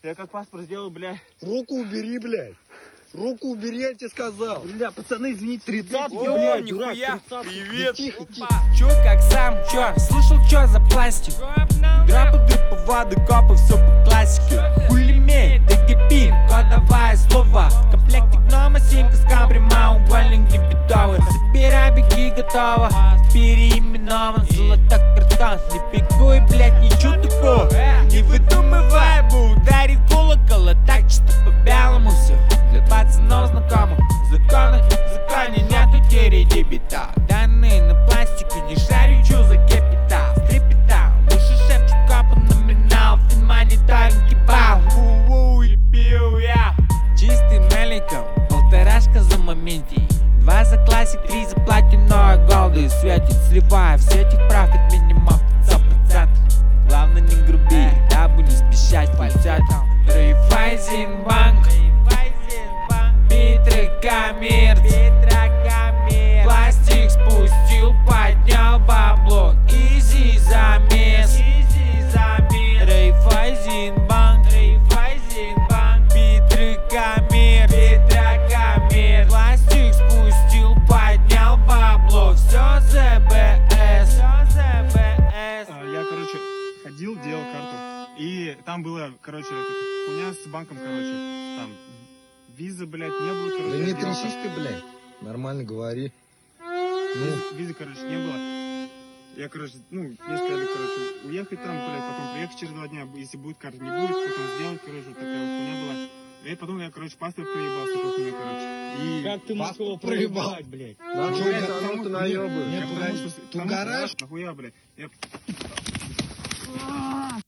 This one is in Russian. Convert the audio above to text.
Я как паспорт сделал, бля. Руку убери, блядь. Руку убери, я тебе сказал. Бля, пацаны, извините, 30. О, нихуя. Привет. Тихо, тихо. Чё, как сам, чё? Слышал, чё за пластик? Игра под воды, копы, все по классике. Пулемет, ДГП, кодовая слово. Комплект гнома, симка с прямоугольник дебетовый. Собирай, беги, готово. Переименован, золотокартон. Не пикуй, блядь, ничего такого. Не выдумывай, бы ударит колокола. Так чисто по белому все. Для пацанов знакомых. Законы, в законе нету дебета. Данные на пластике, не шарю, чё за капитал. Трепетал, выше шепчет капа номинал. Финмониторинг ебал. Ву-ву, и пью я. Чистый меликом, полторашка за моменте. 2 за классик, 3 за платиновая голды. Светит, сливая в сетик профит минимум 100%. Главное не груби, дабы не спешать пальцать. Райфайзенбанк, Петрокоммерц, пластик спустил, поднял бабло. Изи замес, Райфайзенбанк, Петрокоммерц, пластик спустил, поднял бабло. Все ЗБС. Я, короче, ходил, делал карту. И там было, короче, хуйня с банком, короче. Там визы, блядь, не было, короче. Да я не делал трясись ты, блядь. Нормально говори. Визы, короче, не было. Я, короче, мне сказали, короче, уехать там, блядь, потом приехать через 2 дня, если будет карта, не будет, потом сделать, короче, вот такая вот хуйня была. И потом я, короче, паспорт проебал, такой хуйня, короче. И... Как ты мог его проебать, блядь? Да что, блядь, потому потому- что наебываешь? не, потому что- Ты угораешь? Нахуя, блядь. Я...